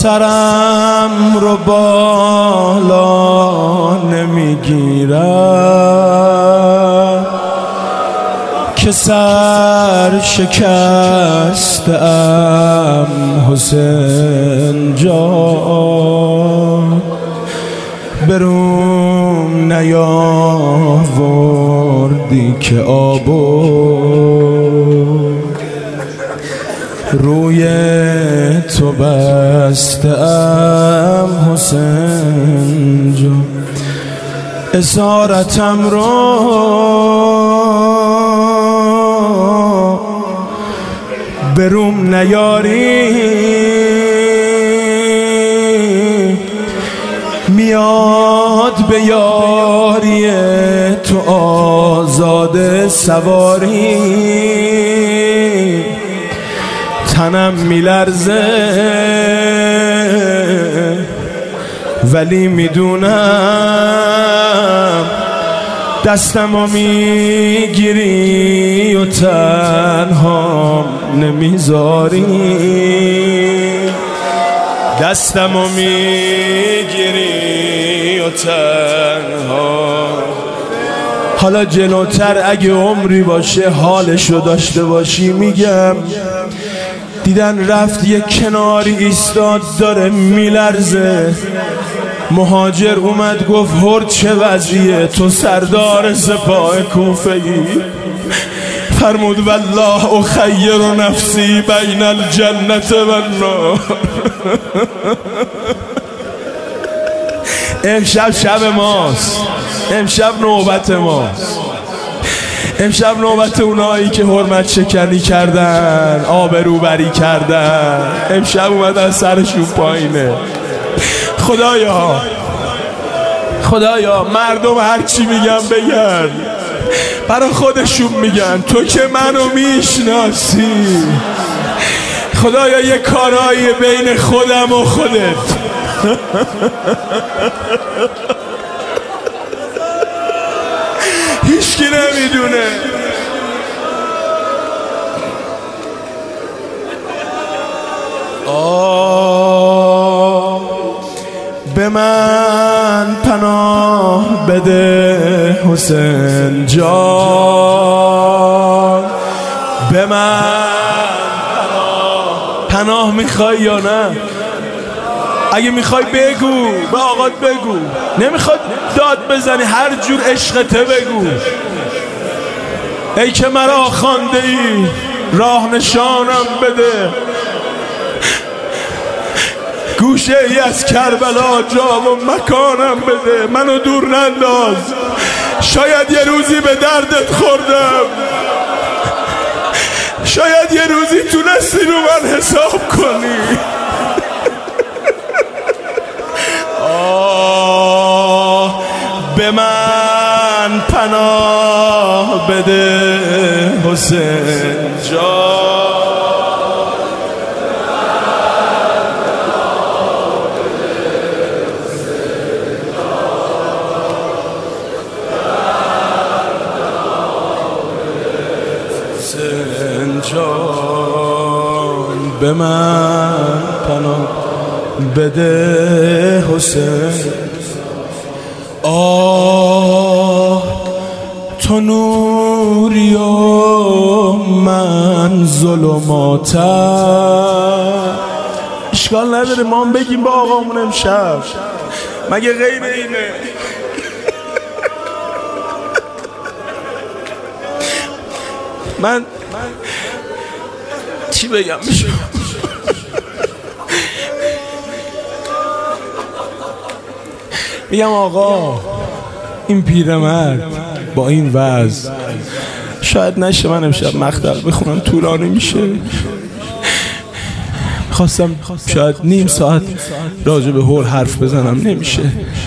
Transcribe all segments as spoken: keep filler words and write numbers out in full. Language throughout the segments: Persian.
سرم رو بالا نمیگیرم که سر شکستم حسین جان، بروم نیاوردی که آبو روی تو بستم حسین جان، اسارتم رو بروم نیاری، میاد به یاری تو آزاد سواری، تنم میلرزه ولی میدونم دستمو میگیری و تنها نمیذاری، دستمو میگیری و تنها. حالا جلوتر اگه عمری باشه حالشو داشته باشی میگم، دیدن رفت یه کناری ایستاد داره میلرزه، مهاجر اومد گفت هرد چه وضعیه، تو سردار سپاه کوفه ای؟ فرمود والله اخیر نفسی بین الجنت و النار. امشب شب ماست، امشب نوبت ماست، امشب نوبت اونایی که حرمت شکنی کردن، آبروبری کردن، امشب اومدن سرشون پایینه. خدایا خدایا مردم هرچی میگن بگن، برای خودشون میگن، تو که منو میشناسی. خدایا یه کارایی بین خودم و خودت. هیچکی نمیدونه. آه به من پناه بده حسین جان، به من پناه. پناه میخوای یا نه؟ اگه میخوای بگو، به آقات بگو، نمیخواد داد بزنی، هر جور عشقته بگو. ای که مرا خوانده ای راه نشانم بده، گوشه ای از کربلا جا و مکانم بده، منو دور ننداز، شاید یه روزی به دردت خوردم، شاید یه روزی تونستی رو من حساب کنی. آه به من پناه بده حسین جان، حسین جان به من پناه بده حسین. آه تو نوری و من ظلماتم. اشکال نداره ما هم بگیم با آقامون امشب، مگه غیر اینه؟ من چی بگم میشه؟ میگم آقا این پیرمرد با این وضع شاید نشه من امشب مقطع بخونم، طولانی میشه. خواستم شاید نیم ساعت راجع به هول حرف بزنم، نمیشه.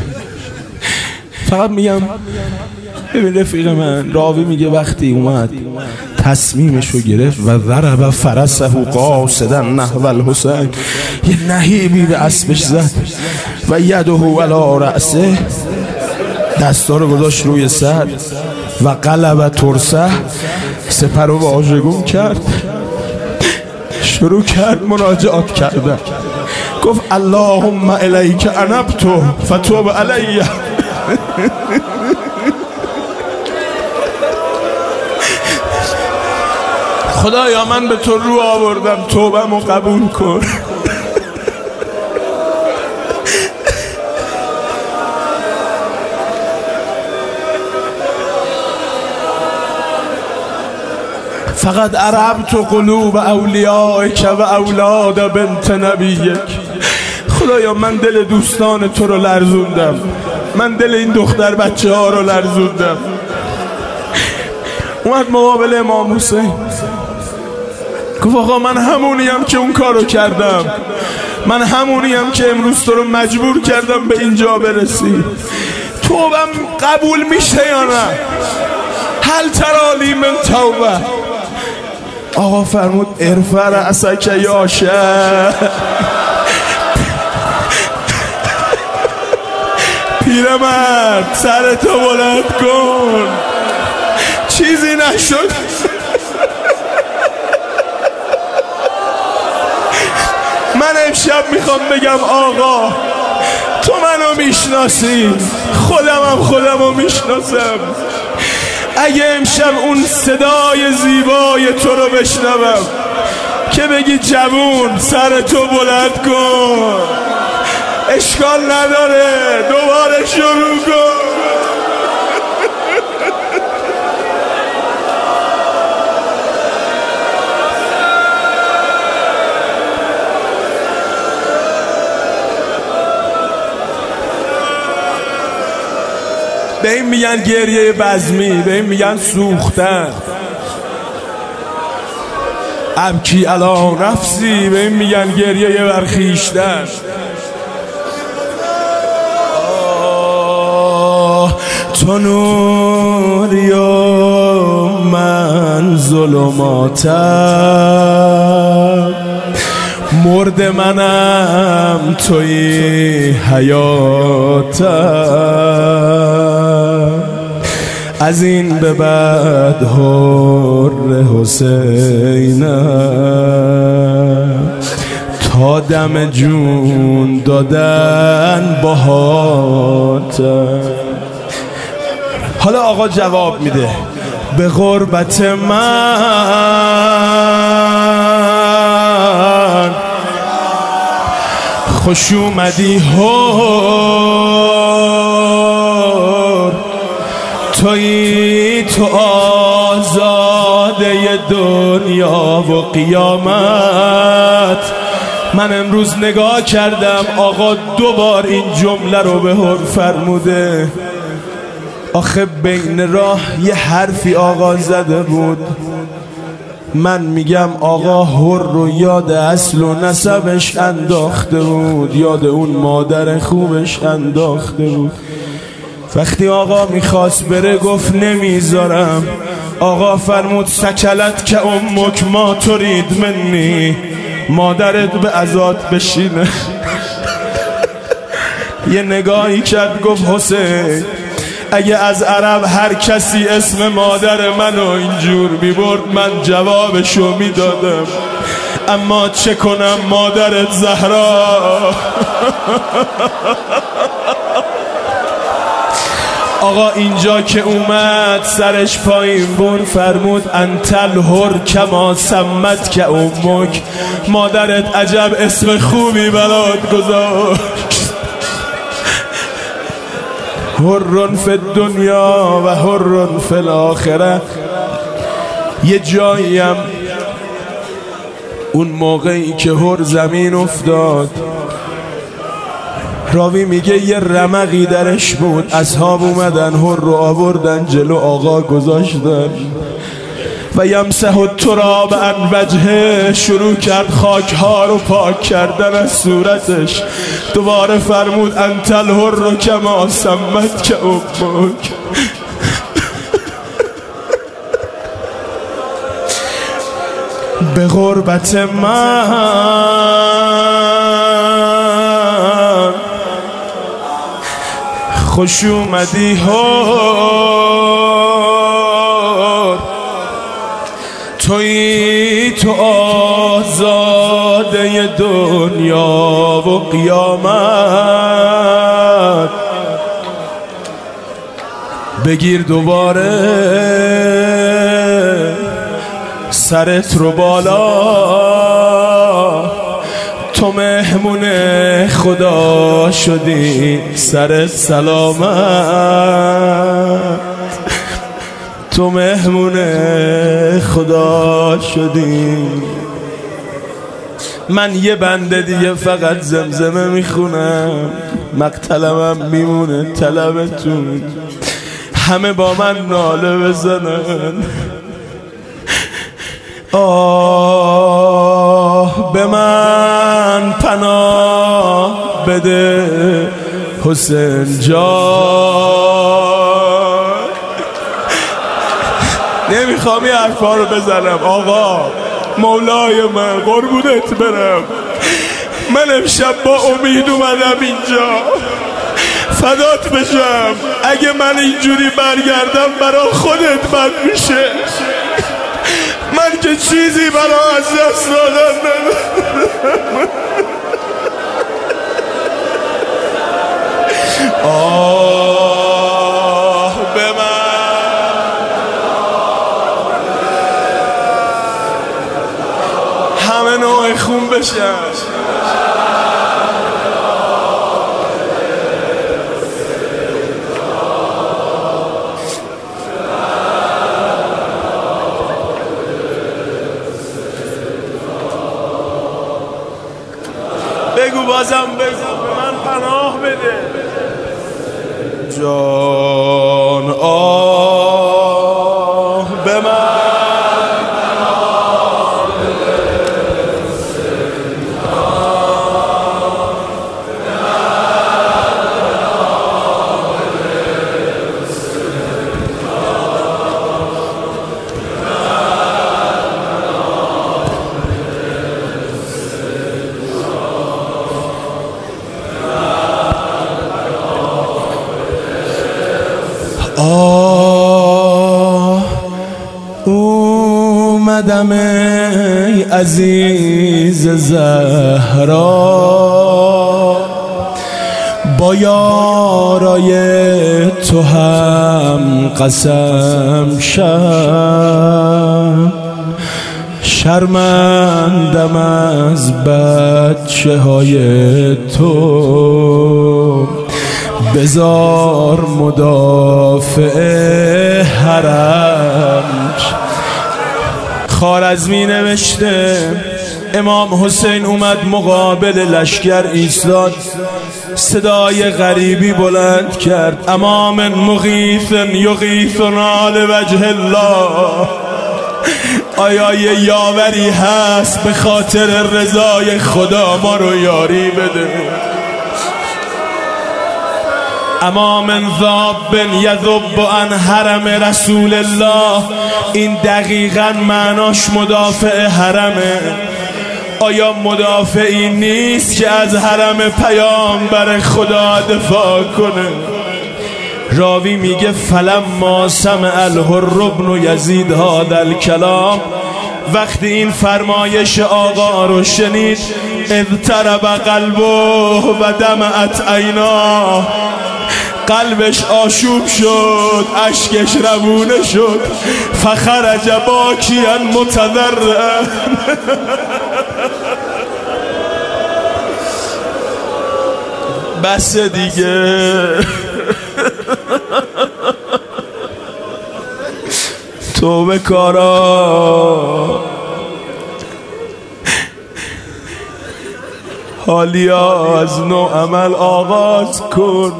فقط میگم ببین رفیق من راوی میگه وقتی اومد تصمیمشو گرفت و ضرب فرسه قاصدا نحو الحسین، یه نهیبی به اسبش زد و یده علی رأسه، دستا رو گذاشت روی سر و قلب ترسه، سپر رو واژگون کرد، شروع کرد مناجات کردن. گفت اللهم الیک انبت فتوب علی. خدایا من به تو رو آوردم، توبه‌مو قبول کن. فقط عربت قلوب اولیائک و اولاد بنت نبیک. خدایا من دل دوستان تو رو لرزوندم، من دل این دختر بچه ها رو لرزوندم. اومد مقابل امام حسین گفت آقا من همونیم که اون کارو کردم، من همونیم که امروز تو رو مجبور کردم به اینجا برسی. توبم قبول میشه یا نه؟ هل ترالی من توبه؟ آقا فرمود ارفع رأسک یا شه. پیرمرد سرتو بلند کن، چیزی نشد. من امشب میخوام بگم آقا تو منو میشناسی، خودمم خودمو میشناسم. اگه امشب اون صدای زیبای تو رو بشنوم که بگی جوون سرتو بلند کن، اشکال نداره دوباره شروع کن. به این میگن گریه بزمی، به این میگن سوختن. ابکی علی نفسی، به این میگن گریه برخیشتن. تو نوری و من ظلماتم، مرد منم توی حیاتم. از این به بعد حر حسینم، تا دم جون دادن باهاتم. حالا آقا جواب میده به غربت من خوش اومدی هور، تویی تو آزاده دنیا و قیامت. من امروز نگاه کردم آقا دوبار این جمله رو به هر فرموده. آخه بین راه یه حرفی آقا زده بود. من میگم آقا هر رو یاد اصل و نسبش انداخته بود، یاد اون مادر خوبش انداخته بود. وقتی آقا میخواست بره گفت نمیذارم. آقا فرمود سکلت که امک ما ترید منی، مادرت به عزات بشینه. یه نگاهی کرد گفت حسین اگه از عرب هر کسی اسم مادر منو اینجور میبرد من جوابشو میدادم، اما چه کنم مادرت زهرا. آقا اینجا که اومد سرش پایین بود فرمود انتل هر کما سمت که امک، مادرت عجب اسم خوبی برات گذاشت. هرن فی الدنیا و هرن فی الاخره. یه جاییم اون موقعی که هر زمین افتاد، راوی میگه یه رمقی درش بود، اصحاب اومدن هر رو آوردن جلو آقا گذاشتن و یمسح التراب عن وجهه، شروع کرد خاک ها رو پاک کردن از صورتش. دوباره فرمود انت الحر کما سمت که امک. به غربت من خوش اومدی هر، تویی تو آزاده باده دنیا و قیامت، بگیر دوباره سرت رو بالا، تو مهمون خدا شدی سرت سلامت، تو مهمون خدا شدی. من یه بنده دیگه فقط زمزمه میخونم، مقتلمم میمونه طلبتون، همه با من ناله بزنن. آه به من پناه بده حسین جان. نمیخوام یه حرفا رو بزنم آقا، مولای من قربونت برم، من امشب با امید اومدم اینجا، فدات بشم. اگه من اینجوری برگردم برا خودت بد میشه، من که چیزی برا از دست دادن ندارم. آه به من، همه نوع خون بشن. بگو بازم بگو، به من پناه بده جان. آه به من پناه بده آه اومدم ای عزیز زهرا، با یارای تو هم قسم شم، شرمندم از بچه های تو، بزار مدافع حرم. خوارزمی نوشته امام حسین اومد مقابل لشکر ایستاد، صدای غریبی بلند کرد، امام مغیث یغیثنا لوجه الله. آیا یه یاوری هست به خاطر رضای خدا ما رو یاری بده؟ امام ذاب یذب عن حرم رسول الله، این دقیقاً معناش مدافع حرمه. آیا مدافعی نیست که از حرم پیامبر خدا دفاع کنه؟ راوی میگه فلما سمع الحر بن یزید هذا الکلام، وقتی این فرمایش آقا رو شنید، اضطرب قلبه و دمعت عیناه، قلبش آشوب شد، اشکش روونه شد، فخرج باکیا متضرعا. بس دیگه، توبه کارا، حالیا از نو عمل آغاز کن.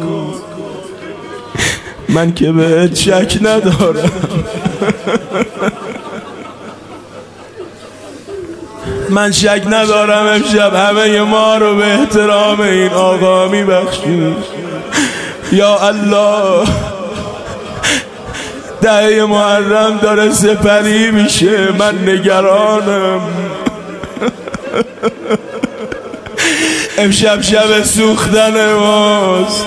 من که بهت شک ندارم، من شک ندارم امشب همه ما رو به احترام این آقا میبخشی. یا الله، دهه محرم داره سپری میشه، من نگرانم. امشب شب سوختن ماست.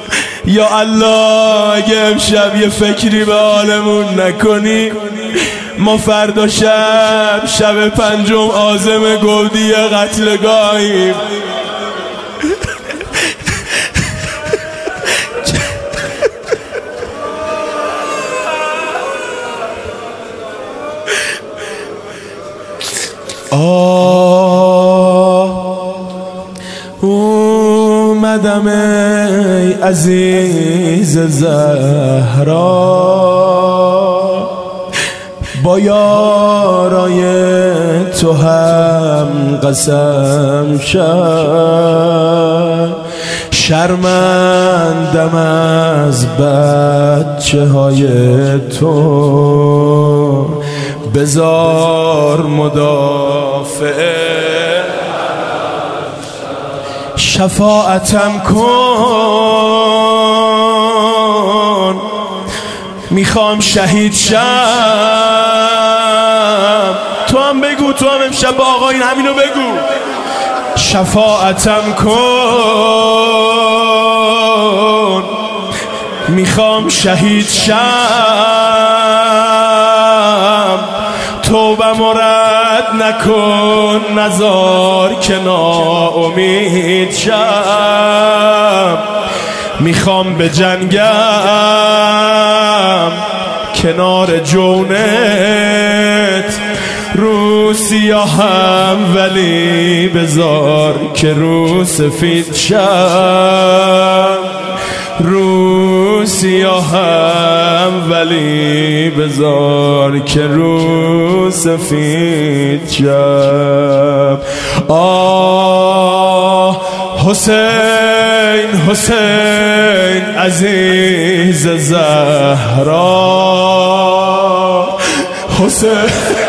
یا الله، اگه امشب یه فکری به حالمون نکنی، ما فردا شب شب پنجم عازم گودی قتلگاهیم. آه اومدم ای عزیز زهرا، با یارای تو هم قسم شد، شرمندم از بچه های تو، بزار مدافع شفاعتم کن، میخوام شهید شم. تو هم بگو، تو هم امشب با آقایین همینو بگو. شفاعتم کن، میخوام شهید شم. توبه مرد نکن، نزار که ناامید شم. میخوام به جنگم کنار جونت، رو سیاهم ولی بذار که رو سفید شم. رو سیاهم ولی بذار که رو سفید شم. آه حسین حسین عزیز زهرا، حسین